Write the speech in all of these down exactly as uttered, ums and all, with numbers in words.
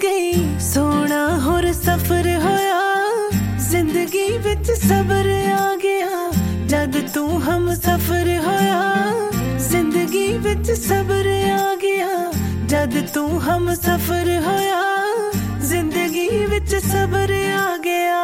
गई सोना होर सफर होया जिंदगी विच सबर आ गया जद तू हम सफर होया जिंदगी विच सबर आ गया जद तू हम सफर होया जिंदगी विच सबर आ गया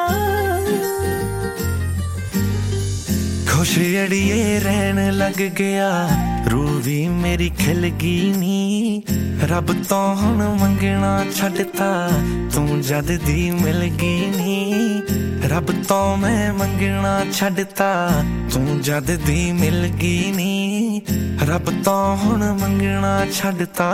खुश अड़िए रहन लग गया रूह भी मेरी खिल गई नी रब तो हुण मंगना छड्डता तू जद दी मिल गई नी रब तो मैं मंगना छड्डता तू जद दी मिल गई नी रब तो हुण मंगना छड्डता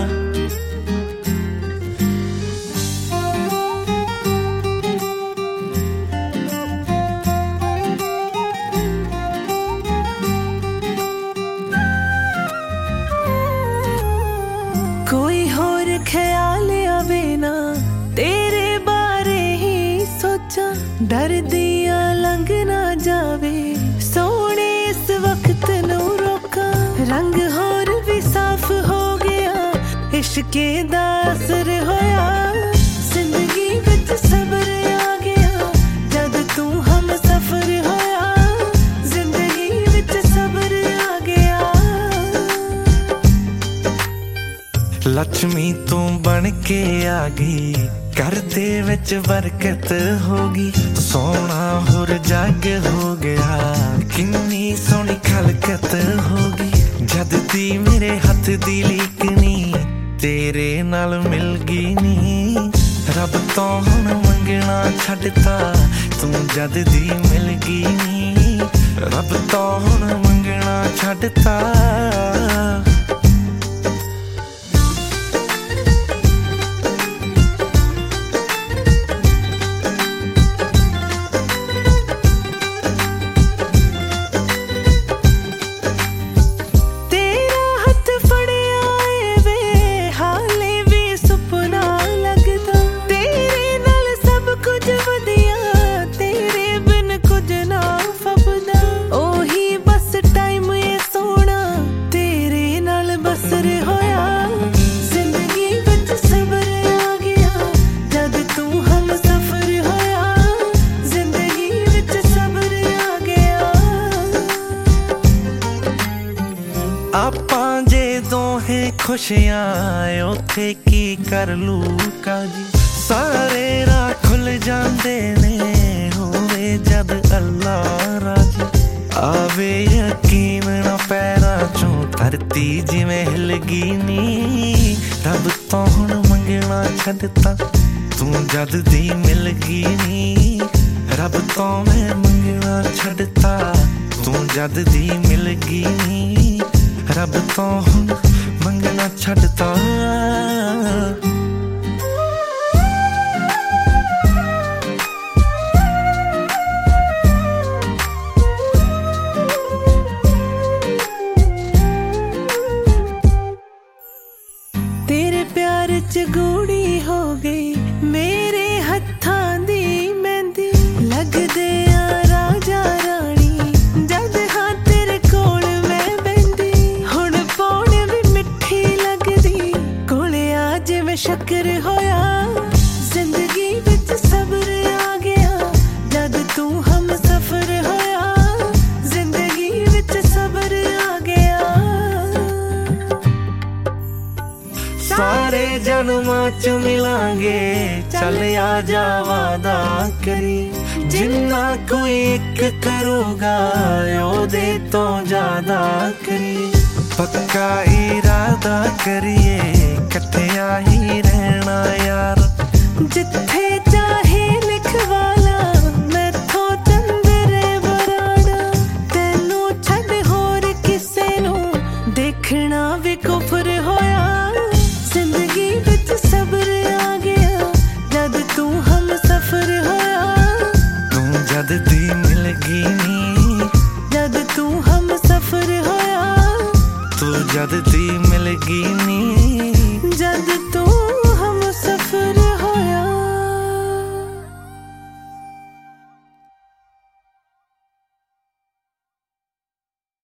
कोई होर ख्याल आवे ना तेरे बारे ही सोचा डर दिया लंघ ना जावे सोने इस वक्त नू रोका रंग होर भी साफ हो गया इश्के दा असर होया जिंदगी विच सबर आ गया जद तू हम सफर होया जिंदगी विच सबर आ गया लक्ष्मी तू बन के आ गई घर दे विच बरकत होगी सोना होर जग हो गया किन्नी सोहनी खलकत होगी जद दी मेरे हथ दी लीकनी तेरे नाल मिल गई नी रब तो हुण मंगना छड्डता तू जद दी मिल गई नी रब तो हुण मंगना छड्डता आपां जे दोहे खुशियां उथे की कर लू काजी सारे राह खुल जांदे ने होवे जद अल्लाह राजी आवे यकीन ना पैरां चों धरती जिवें हिल गई नी रब तो हुण मंगना छड्डता तू जद दी मिल गई नी रब तो मैं मंगना छड्डता तू जद दी मिल गई नी रब तो हुण मंगना छड्डता तेरे प्यार च गूड़ी हो गई मेरे हत्थां दी मेहंदी लगदे आ राजा रानी जद हां तेरे कोल मैं बहंदी हुण पौने भी मिठी लगदी कोले आ जिवें शक्कर होया जिंदगी विच सबर आ गया जद तू हम सफर होया जिंदगी विच सबर आ गया सारे जन्मां च मिलांगे चल आ जा वादा करी जिन्ना कोई एक करूगा ओदे तो ज्यादा करी पक्का इरादा करिए कट्ठिया ही रहना यार जिथे चाहे लिखवाला मैथों चंदरे बराड़ा तेनू छड्ड होर किसे नू देखना भी कुफर होया जिंदगी विच सबर आ गया जद तू हम सफर होया तू जद दी मिल गई नी जद तू हम सफर होया तू जद दी मिल गई